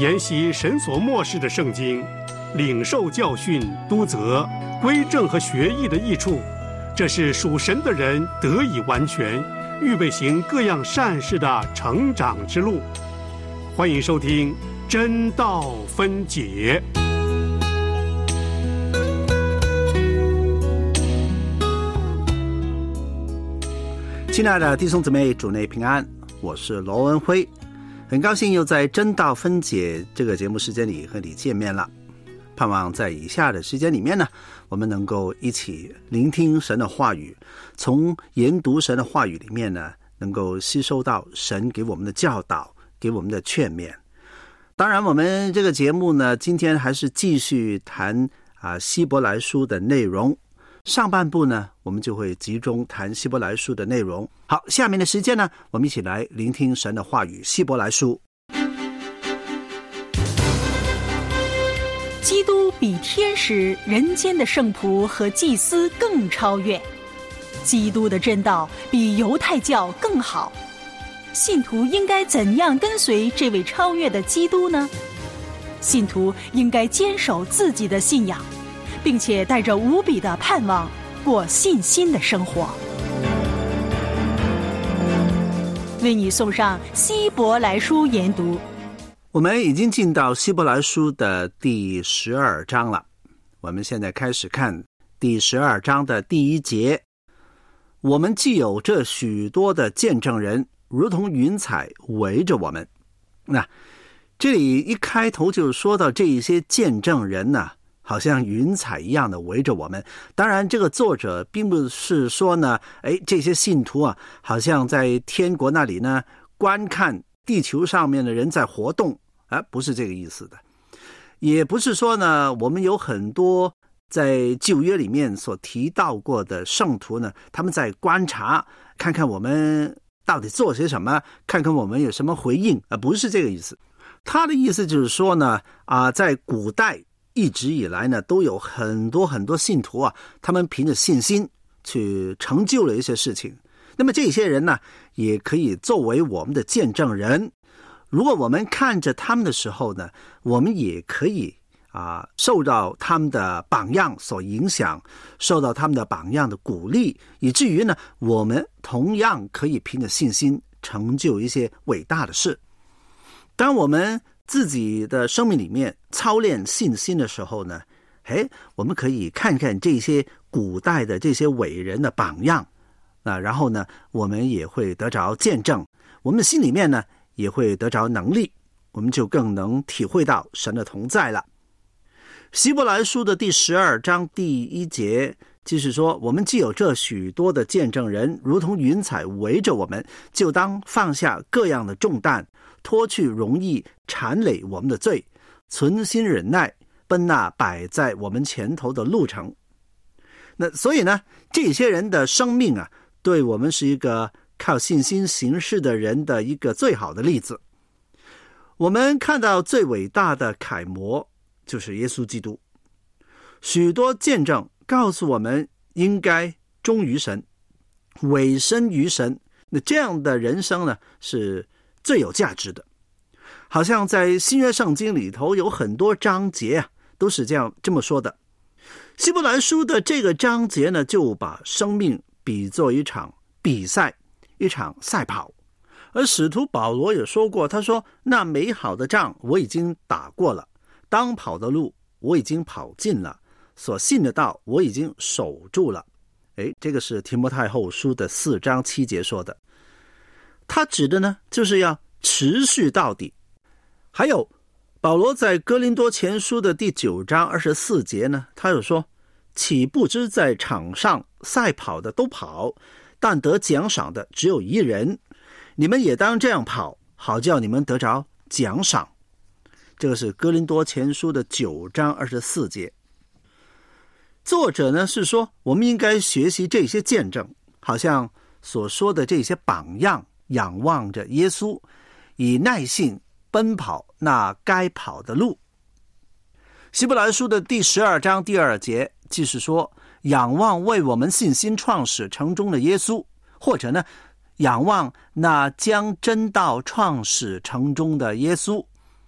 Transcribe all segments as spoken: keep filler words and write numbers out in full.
研习神所默示的圣经，领受教训、督责、归正和学艺的益处，这是属神的人得以完全，预备行各样善事的成长之路。欢迎收听真道分解。 亲爱的弟兄姊妹，主内平安，我是罗文辉，很高兴又在真道分解这个节目时间里和你见面了。盼望在以下的时间里面呢，我们能够一起聆听神的话语，从研读神的话语里面呢，能够吸收到神给我们的教导，给我们的劝勉。当然我们这个节目呢，今天还是继续谈啊希伯来书的内容。上半部呢，我们就会集中谈希伯来书的内容。好，下面的时间呢，我们一起来聆听神的话语。希伯来书， 基督比天使、人间的圣仆和祭司更超越，基督的真道比犹太教更好。信徒应该怎样跟随这位超越的基督呢？信徒应该坚守自己的信仰，并且带着无比的盼望过信心的生活。为你送上希伯来书研读。 我们已经进到希伯来书的第十二章了，我们现在开始看第十二章的第一节。我们既有这许多的见证人，如同云彩围着我们。那这里一开头就说到这一些见证人呢，好像云彩一样的围着我们。当然这个作者并不是说呢，哎，这些信徒啊，好像在天国那里呢观看地球上面的人在活动，啊，不是这个意思的。也不是说呢，我们有很多在旧约里面所提到过的圣徒呢，他们在观察，看看我们到底做些什么，看看我们有什么回应，啊，不是这个意思。他的意思就是说呢，啊，在古代一直以来呢，都有很多很多信徒啊，他们凭着信心去成就了一些事情。那么这些人呢，也可以作为我们的见证人。如果我们看着他们的时候呢，我们也可以啊，受到他们的榜样所影响，受到他们的榜样的鼓励，以至于呢，我们同样可以凭着信心成就一些伟大的事。当我们自己的生命里面操练信心的时候呢，哎，我们可以看看这些古代的这些伟人的榜样，啊，然后呢，我们也会得着见证，我们的心里面呢也会得着能力，我们就更能体会到神的同在了。希伯来书的第十二章第一节就是说，我们既有这许多的见证人，如同云彩围着我们，就当放下各样的重担，脱去容易缠累我们的罪，存心忍耐，奔那摆在我们前头的路程。那所以呢，这些人的生命啊，对我们是一个靠信心行事的人的一个最好的例子。我们看到最伟大的楷模就是耶稣基督，许多见证告诉我们应该忠于神，委身于神。那这样的人生呢，是最有价值的。好像在新约圣经里头有很多章节啊，都是这样这么说的。希伯来书的这个章节呢，就把生命比作一场比赛，一场赛跑。而使徒保罗也说过，他说，那美好的仗我已经打过了，当跑的路我已经跑尽了，所信的道我已经守住了。诶，这个是提摩太后书的四章七节说的。他指的呢，就是要持续到底。还有保罗在哥林多前书的第九章二十四节呢，他有说，岂不知在场上赛跑的都跑，但得奖赏的只有一人，你们也当这样跑，好叫你们得着奖赏。这个是哥林多前书的九章二十四节。作者呢是说，我们应该学习这些见证，好像所说的这些榜样，仰望着耶稣，以耐性奔跑那该跑的路。希伯来书的第十二章第二节即是说，仰望为我们信心创始成终的耶稣，或者呢，仰望那将真道创始成终的耶稣。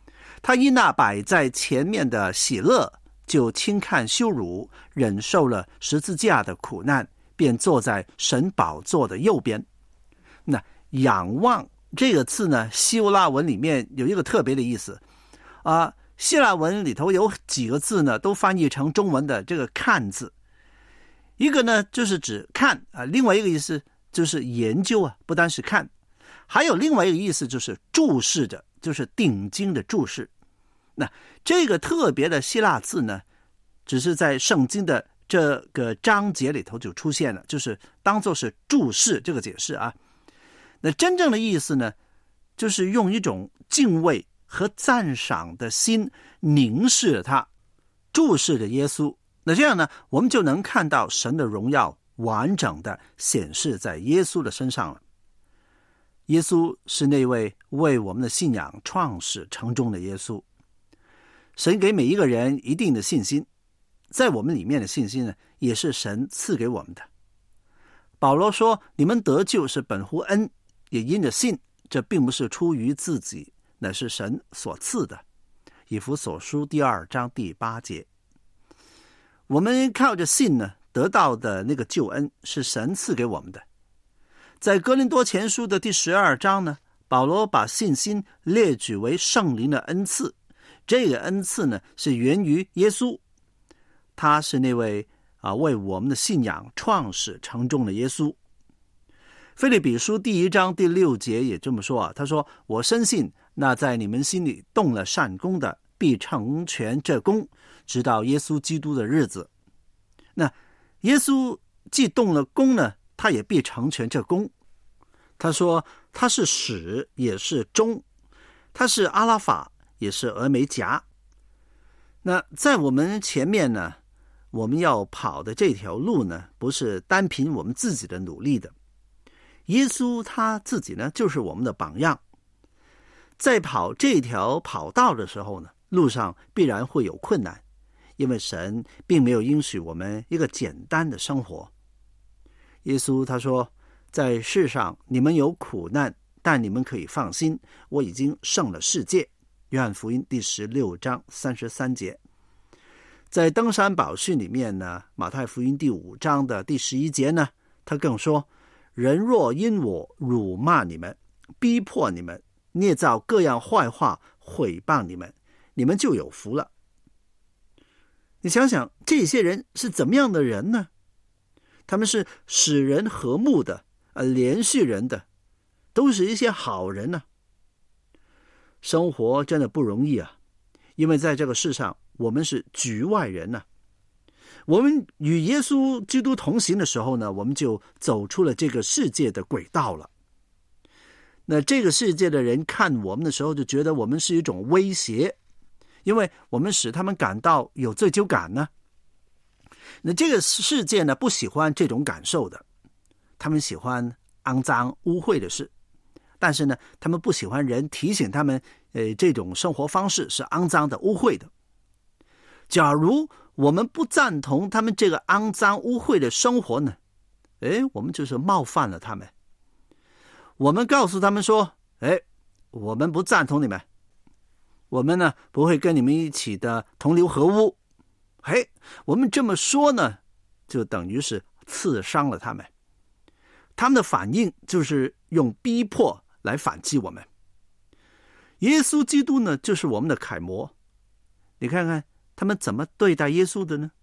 他因那摆在前面的喜乐，就轻看羞辱，忍受了十字架的苦难，便坐在神宝座的右边。那仰望这个字呢，希伯来文里面有一个特别的意思啊、呃，希腊文里头有几个字呢，都翻译成中文的这个看字。一个呢就是指看啊、呃，另外一个意思就是研究啊，不单是看，还有另外一个意思就是注视着，就是定睛的注视。那这个特别的希腊字呢，只是在圣经的这个章节里头就出现了，就是当作是注视这个解释啊。那真正的意思呢，就是用一种敬畏和赞赏的心凝视着他，注视着耶稣。那这样呢，我们就能看到神的荣耀完整的显示在耶稣的身上了。耶稣是那位为我们的信仰创始成终的耶稣。神给每一个人一定的信心，在我们里面的信心呢，也是神赐给我们的。保罗说，你们得救是本乎恩，也因着信，这并不是出于自己，乃是神所赐的。以弗所书第二章第八节。我们靠着信呢，得到的那个救恩是神赐给我们的。在哥林多前书的第十二章呢，保罗把信心列举为圣灵的恩赐。这个恩赐呢，是源于耶稣，他是那位啊为我们的信仰创始成终的耶稣。腓立比书第一章第六节也这么说啊，他说：“我深信那在你们心里动了善工的，必成全这工，直到耶稣基督的日子。”那耶稣既动了工呢，他也必成全这工。他说他是始也是终，他是阿拉法也是俄梅戛。那在我们前面呢，我们要跑的这条路呢，不是单凭我们自己的努力的。耶稣他自己呢，就是我们的榜样。在跑这条跑道的时候呢，路上必然会有困难，因为神并没有应许我们一个简单的生活。耶稣他说，在世上你们有苦难，但你们可以放心，我已经胜了世界。约翰福音第十六章三十三节。在登山宝训里面呢，马太福音第五章的第十一节呢，他更说，人若因我辱骂你们，逼迫你们，捏造各样坏话毁谤你们，你们就有福了。你想想，这些人是怎么样的人呢？他们是使人和睦的，呃，连续人的，都是一些好人呢、啊。生活真的不容易啊，因为在这个世上，我们是局外人呢、啊。我们与耶稣基督同行的时候呢，我们就走出了这个世界的轨道了。那这个世界的人看我们的时候，就觉得我们是一种威胁，因为我们使他们感到有罪疚感呢。那这个世界呢，不喜欢这种感受的，他们喜欢肮脏污秽的事，但是呢，他们不喜欢人提醒他们，呃，这种生活方式是肮脏的、污秽的。假如我们不赞同他们这个肮脏污秽的生活呢，诶，我们就是冒犯了他们。我们告诉他们说，诶，我们不赞同你们，我们呢不会跟你们一起的同流合污。嘿，我们这么说呢，就等于是刺伤了他们。他们的反应就是用逼迫来反击我们。耶稣基督呢，就是我们的楷模。你看看他们怎么对待耶稣的呢？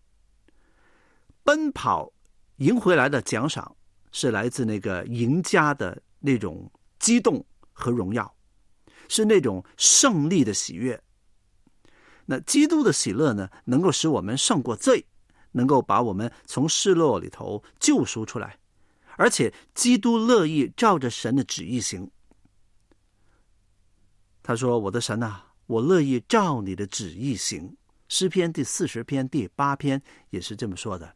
奔跑赢回来的奖赏是来自那个赢家的那种激动和荣耀，是那种胜利的喜悦。那基督的喜乐呢，能够使我们胜过罪，能够把我们从失落里头救赎出来，而且基督乐意照着神的旨意行。他说，我的神啊，我乐意照你的旨意行。诗篇第四十篇第八篇也是这么说的。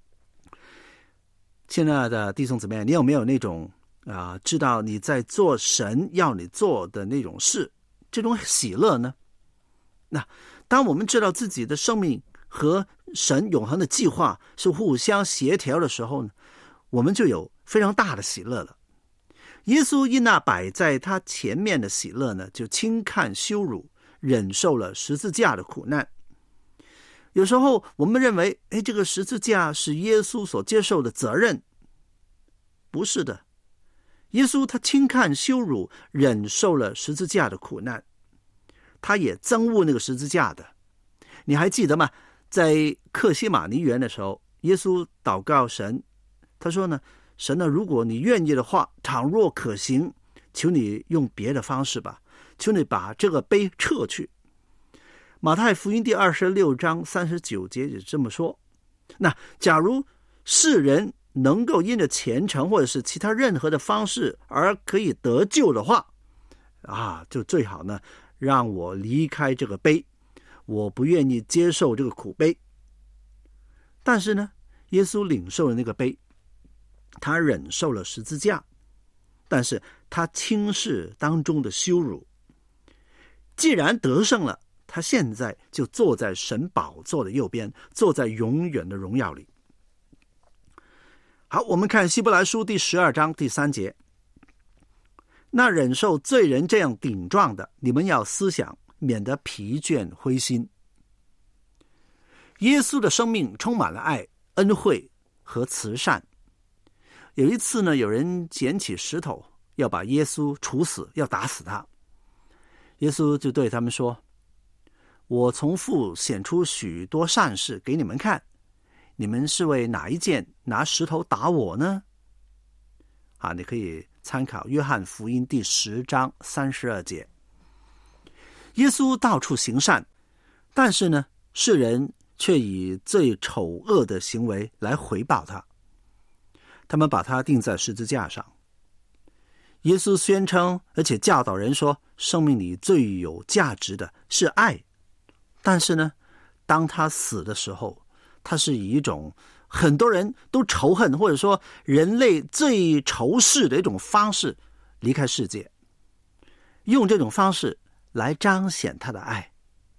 亲爱的弟兄姊妹，你有没有那种啊、呃，知道你在做神要你做的那种事，这种喜乐呢？那当我们知道自己的生命和神永恒的计划是互相协调的时候呢，我们就有非常大的喜乐了。耶稣因那摆在他前面的喜乐呢，就轻看羞辱， 忍受了十字架的苦难。有时候我们认为，哎，这个十字架是耶稣所接受的责任。不是的，耶稣他轻看羞辱，忍受了十字架的苦难，他也憎恶那个十字架的。你还记得吗？在客西马尼园的时候，耶稣祷告神，他说呢，神呢，如果你愿意的话，倘若可行，求你用别的方式吧，求你把这个杯撤去。马太福音第二十六章三十九节也这么说。那假如世人能够因着虔诚或者是其他任何的方式而可以得救的话，啊，就最好呢，让我离开这个杯，我不愿意接受这个苦杯。但是呢，耶稣领受了那个杯，他忍受了十字架，但是他轻视当中的羞辱。既然得胜了，他现在就坐在神宝座的右边，坐在永远的荣耀里。好，我们看希伯来书第十二章第三节。那忍受罪人这样顶撞的，你们要思想，免得疲倦灰心。耶稣的生命充满了爱、恩惠和慈善。有一次呢，有人捡起石头要把耶稣处死，要打死他。耶稣就对他们说，我从父显出许多善事给你们看，你们是为哪一件拿石头打我呢？啊，你可以参考约翰福音第十章三十二节。耶稣到处行善，但是呢，世人却以最丑恶的行为来回报他。他们把他钉在十字架上。耶稣宣称，而且教导人说，生命里最有价值的是爱。但是呢，当他死的时候，他是以一种很多人都仇恨，或者说人类最仇视的一种方式离开世界，用这种方式来彰显他的爱。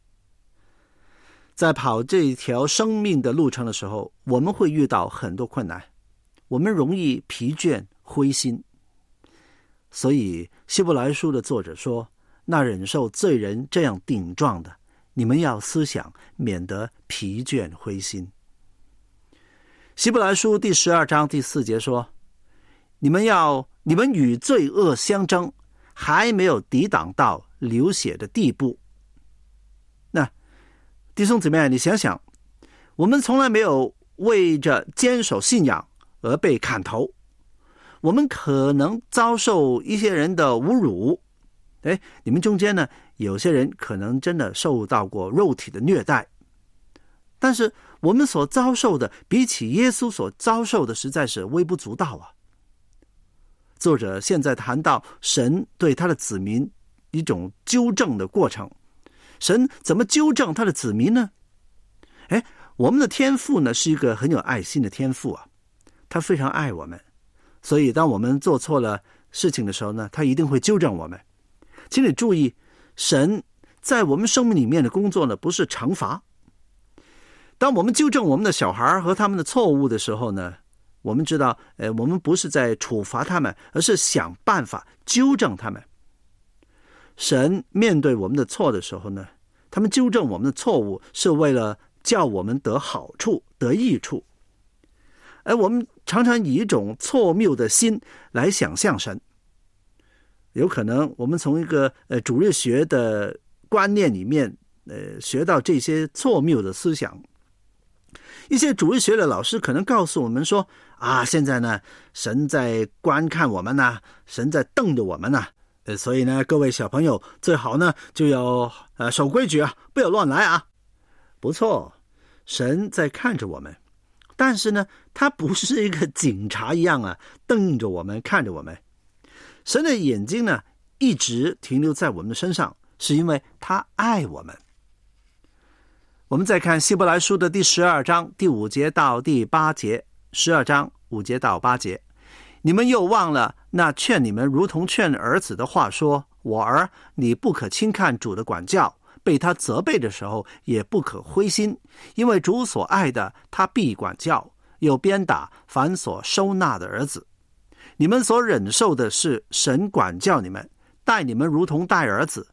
在跑这条生命的路程的时候，我们会遇到很多困难，我们容易疲倦灰心。所以希伯来书的作者说，那忍受罪人这样顶撞的，你们要思想，免得疲倦灰心。希伯来书第十二章第四节说，你们要你们与罪恶相争，还没有抵挡到流血的地步。那弟兄姊妹，你想想，我们从来没有为着坚守信仰而被砍头，我们可能遭受一些人的侮辱。哎，你们中间呢，有些人可能真的受到过肉体的虐待，但是我们所遭受的，比起耶稣所遭受的，实在是微不足道啊。作者现在谈到神对他的子民一种纠正的过程，神怎么纠正他的子民呢？哎，我们的天父呢，是一个很有爱心的天父啊，他非常爱我们，所以当我们做错了事情的时候呢，他一定会纠正我们。请你注意，神在我们生命里面的工作呢，不是惩罚。当我们纠正我们的小孩和他们的错误的时候呢，我们知道，呃，我们不是在处罚他们，而是想办法纠正他们。神面对我们的错的时候呢，他们纠正我们的错误，是为了叫我们得好处、得益处。而我们常常以一种错谬的心来想象神。有可能我们从一个呃主日学的观念里面，呃学到这些错谬的思想。一些主日学的老师可能告诉我们说，啊，现在呢，神在观看我们呐、啊，神在瞪着我们呐、啊，呃，所以呢，各位小朋友最好呢就要呃守规矩啊，不要乱来啊。不错，神在看着我们，但是呢，他不是一个警察一样啊，瞪着我们，看着我们。神的眼睛呢，一直停留在我们的身上，是因为他爱我们。我们再看希伯来书的第十二章第五节到第八节，十二章五节到八节，你们又忘了那劝你们如同劝儿子的话说，我儿，你不可轻看主的管教，被他责备的时候也不可灰心，因为主所爱的他必管教，又鞭打凡所收纳的儿子。你们所忍受的是神管教你们，待你们如同待儿子，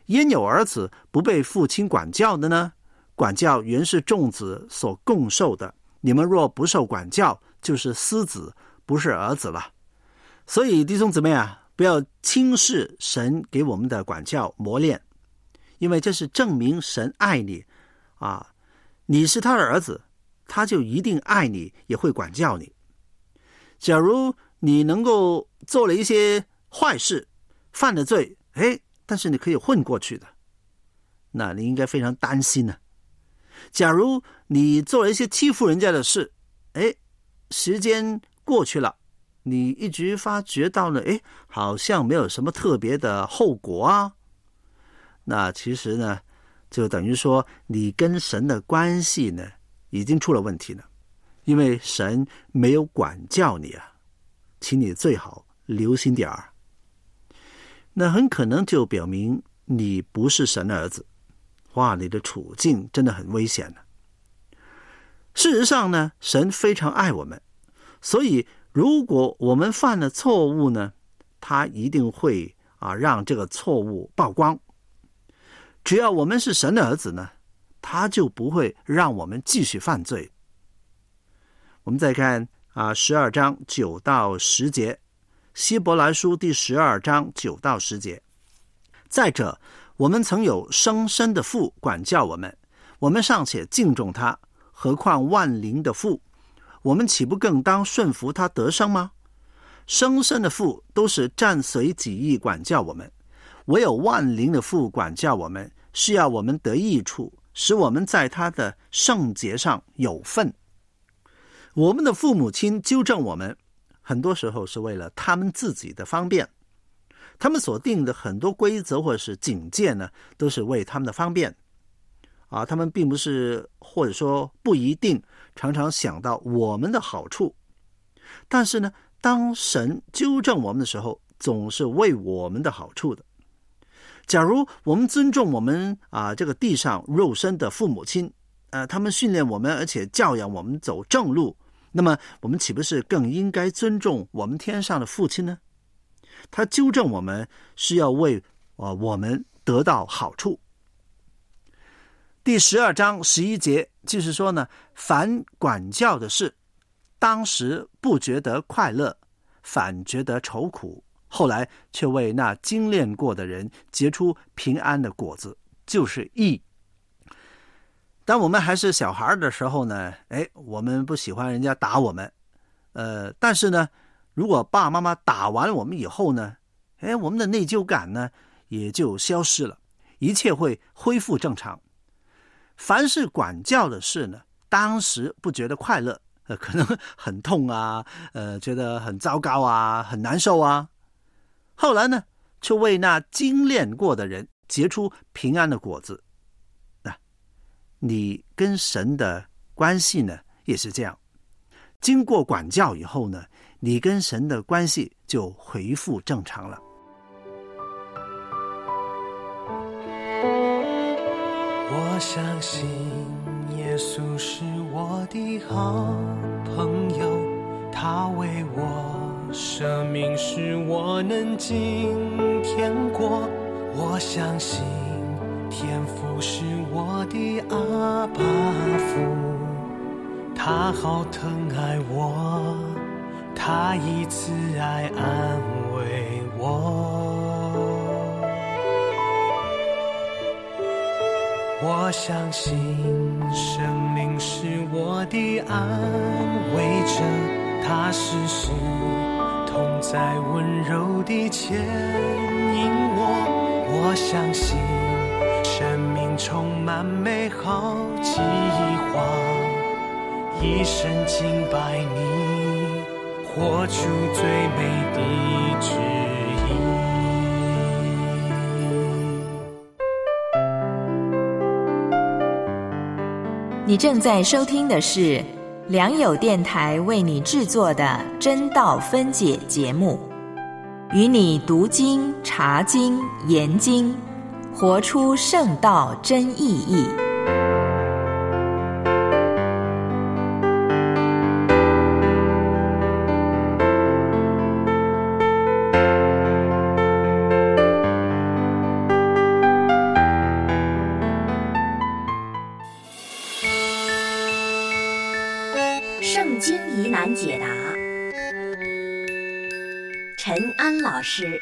焉有儿子不被父亲管教的呢？管教原是众子所共受的，你们若不受管教，就是私子，不是儿子了。所以弟兄姊妹啊，不要轻视神给我们的管教磨练，因为这是证明神爱你啊，你是他的儿子，他就一定爱你，也会管教你。假如你能够做了一些坏事，犯了罪，诶，但是你可以混过去的，那你应该非常担心呢、啊。假如你做了一些欺负人家的事，诶，时间过去了，你一直发觉到了，诶，好像没有什么特别的后果啊，那其实呢，就等于说你跟神的关系呢，已经出了问题了，因为神没有管教你啊，请你最好留心点儿。那很可能就表明你不是神的儿子，哇，你的处境真的很危险了。事实上呢，神非常爱我们，所以如果我们犯了错误呢，他一定会啊让这个错误曝光。只要我们是神的儿子呢，他就不会让我们继续犯罪。我们再看啊，十二章九到十节，希伯来书第十二章九到十节。再者，我们曾有生身的父管教我们，我们尚且敬重他，何况万灵的父？我们岂不更当顺服他得生吗？生身的父都是暂随己意管教我们，唯有万灵的父管教我们，是要我们得益处，使我们在他的圣洁上有份。我们的父母亲纠正我们，很多时候是为了他们自己的方便，他们所定的很多规则或者是警戒呢，都是为他们的方便啊，他们并不是，或者说不一定常常想到我们的好处。但是呢，当神纠正我们的时候，总是为我们的好处的。假如我们尊重我们啊这个地上肉身的父母亲，呃，他们训练我们，而且教养我们走正路，那么我们岂不是更应该尊重我们天上的父亲呢？他纠正我们是要为、呃、我们得到好处。第十二章十一节就是说呢，凡管教的事，当时不觉得快乐，反觉得愁苦，后来却为那精炼过的人结出平安的果子，就是义。当我们还是小孩的时候呢，哎，我们不喜欢人家打我们，呃，但是呢，如果爸爸妈妈打完我们以后呢，哎，我们的内疚感呢也就消失了，一切会恢复正常。凡是管教的事呢，当时不觉得快乐，呃，可能很痛啊，呃，觉得很糟糕啊，很难受啊。后来呢，却为那精炼过的人结出平安的果子。那、啊、你跟神的关系呢，也是这样。经过管教以后呢，你跟神的关系就恢复正常了。 我相信耶稣是我的好朋友，他为我舍命使我能进天国。我相信天父是我的阿爸父，他好疼爱我，他以慈爱安慰我。我相信圣灵是我的安慰者，他时时同在温柔地牵引我。我相信生命充满美好计划，一生敬拜你，活出最美的旨意。 你正在收听的是良友电台为你制作的真道分解节目，与你读经、查经、研经，活出圣道真意义。 难解答。陈安老师。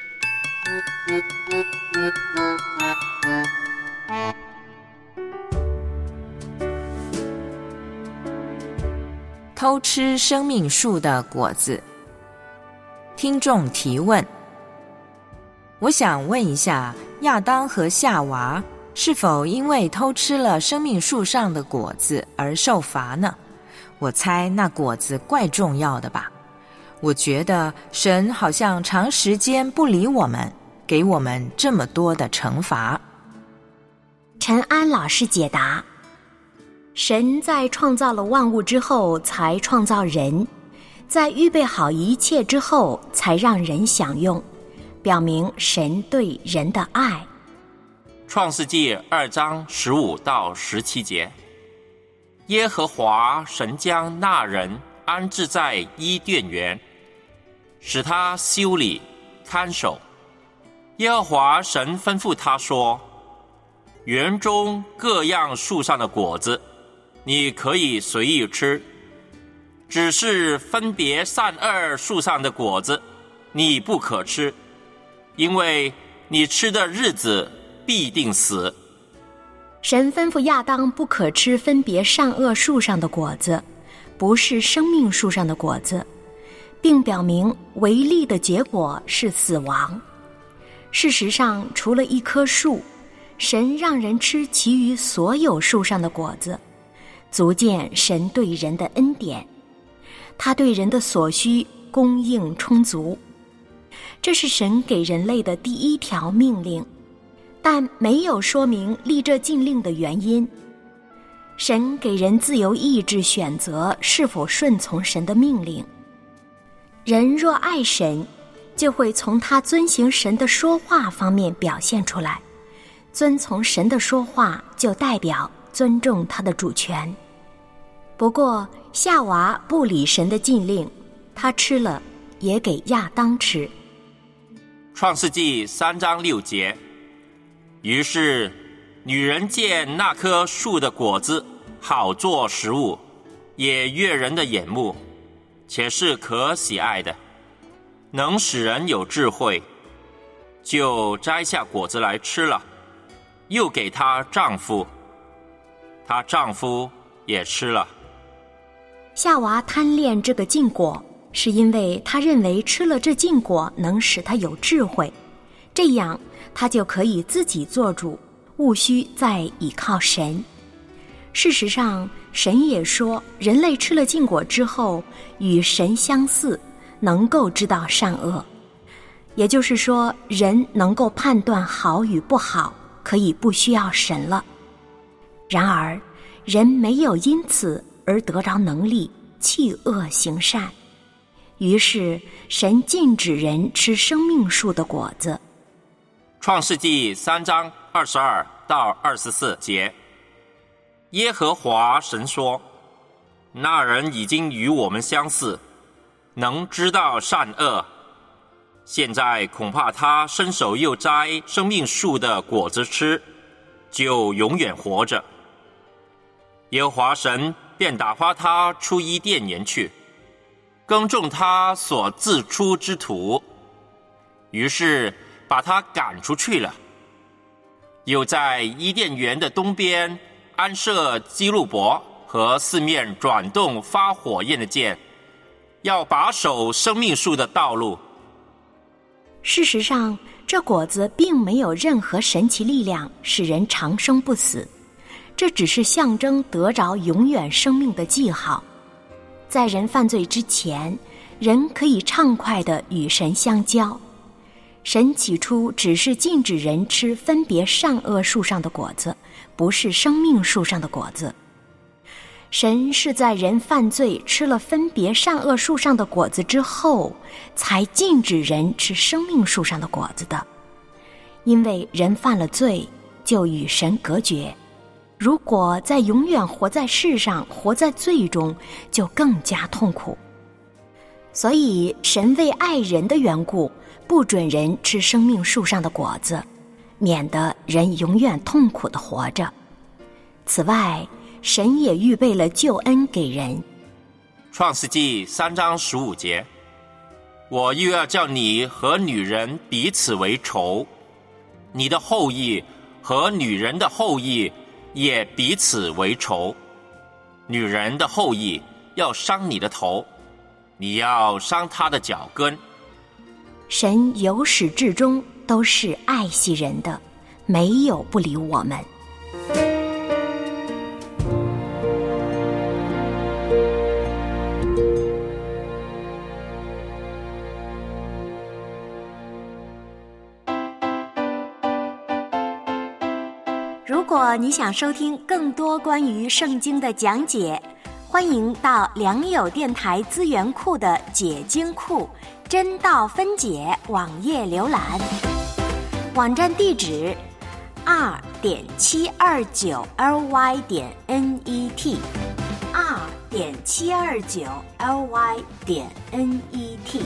偷吃生命树的果子。听众提问：我想问一下，亚当和夏娃是否因为偷吃了生命树上的果子而受罚呢？我猜那果子怪重要的吧。我觉得神好像长时间不理我们，给我们这么多的惩罚。 陈安老师解答：神在创造了万物之后才创造人，在预备好一切之后才让人享用，表明神对人的爱。 创世纪二章十五到十七节，耶和华神将那人安置在伊甸园，使他修理看守。耶和华神吩咐他说：园中各样树上的果子你可以随意吃，只是分别善恶树上的果子你不可吃，因为你吃的日子必定死。 神吩咐亚当不可吃分别善恶树上的果子，不是生命树上的果子，并表明违例的结果是死亡。事实上，除了一棵树，神让人吃其余所有树上的果子，足见神对人的恩典，他对人的所需供应充足。这是神给人类的第一条命令，但没有说明立这禁令的原因。神给人自由意志选择是否顺从神的命令。人若爱神，就会从他遵行神的说话方面表现出来。遵从神的说话就代表尊重他的主权。不过夏娃不理神的禁令，他吃了也给亚当吃。 创世纪三章六节，于是女人见那棵树的果子好做食物，也悦人的眼目，且是可喜爱的，能使人有智慧，就摘下果子来吃了，又给她丈夫，她丈夫也吃了。 夏娃贪恋这个禁果，是因为她认为吃了这禁果能使她有智慧，这样她就可以自己做主，务须再倚靠神。事实上，神也说人类吃了禁果之后与神相似，能够知道善恶，也就是说人能够判断好与不好，可以不需要神了。然而人没有因此而得着能力弃恶行善，于是神禁止人吃生命树的果子。 创世纪三章二十二到二十四节，耶和华神说：那人已经与我们相似，能知道善恶，现在恐怕他伸手又摘生命树的果子吃，就永远活着。耶和华神便打发他出伊甸园去，耕种他所自出之土，于是把他赶出去了。又在伊甸园的东边安设基路伯和四面转动发火焰的箭，要把守生命树的道路。 事实上，这果子并没有任何神奇力量使人长生不死，这只是象征得着永远生命的记号。在人犯罪之前，人可以畅快地与神相交。神起初只是禁止人吃分别善恶树上的果子，不是生命树上的果子。神是在人犯罪吃了分别善恶树上的果子之后，才禁止人吃生命树上的果子的。因为人犯了罪，就与神隔绝。如果在永远活在世上，活在罪中，就更加痛苦。所以神为爱人的缘故，不准人吃生命树上的果子，免得人永远痛苦地活着。此外，神也预备了救恩给人。 创世纪三章十五节，我又要叫你和女人彼此为仇，你的后裔和女人的后裔也彼此为仇。女人的后裔要伤你的头，你要伤她的脚跟。 神由始至终都是爱惜人的，没有不理我们。如果你想收听更多关于圣经的讲解，欢迎到良友电台资源库的解经库真道分解网页浏览，网站地址 二点七二九 L Y 点 N E T 二点七二九 L Y 点 N E T。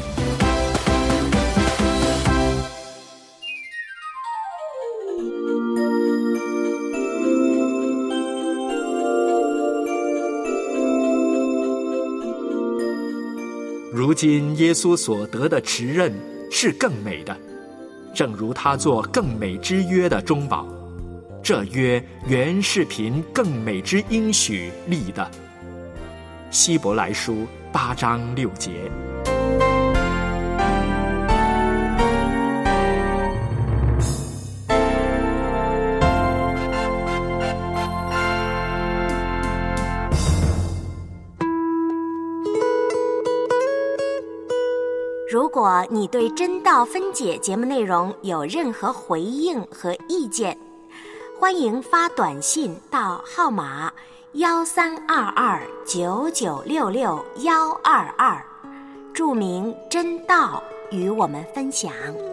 如今耶稣所得的持任是更美的，正如他做更美之约的中保，这约原是凭更美之应许立的。希伯来书八章六节。 如果你对真道分解节目内容有任何回应和意见，欢迎发短信到号码幺三二二九九六六幺二二，注明真道与我们分享。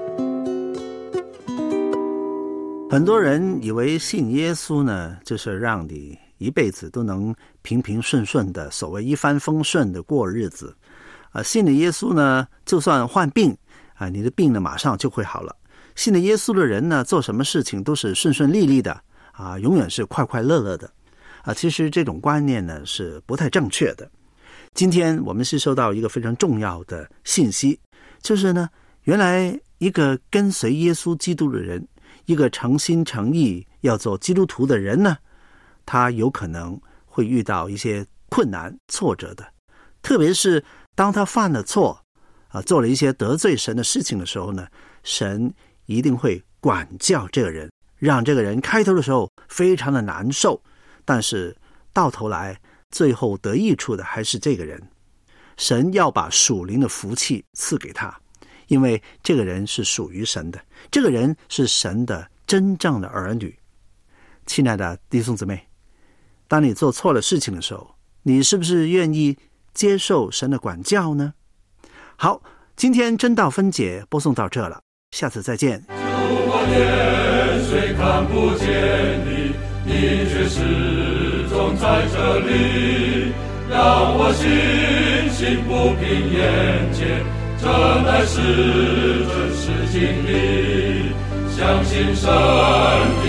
很多人以为信耶稣呢，就是让你一辈子都能平平顺顺的，所谓一帆风顺的过日子。啊，信了耶稣呢，就算患病啊，你的病呢马上就会好了。信了耶稣的人呢，做什么事情都是顺顺利利的啊，永远是快快乐乐的啊。其实这种观念呢是不太正确的。今天我们是收到一个非常重要的信息，就是呢，原来一个跟随耶稣基督的人，一个诚心诚意要做基督徒的人呢，他有可能会遇到一些困难挫折的，特别是当他犯了错啊，做了一些得罪神的事情的时候呢，神一定会管教这个人，让这个人开头的时候非常的难受，但是到头来最后得益处的还是这个人。神要把属灵的福气赐给他，因为这个人是属于神的，这个人是神的真正的儿女。亲爱的弟兄姊妹，当你做错了事情的时候，你是不是愿意接受神的管教呢？好，今天真道分解播送到这了，下次再见。 主，我眼虽看不见你，你却始终在这里，让我信心不凭眼见，这乃是真实经历，相信神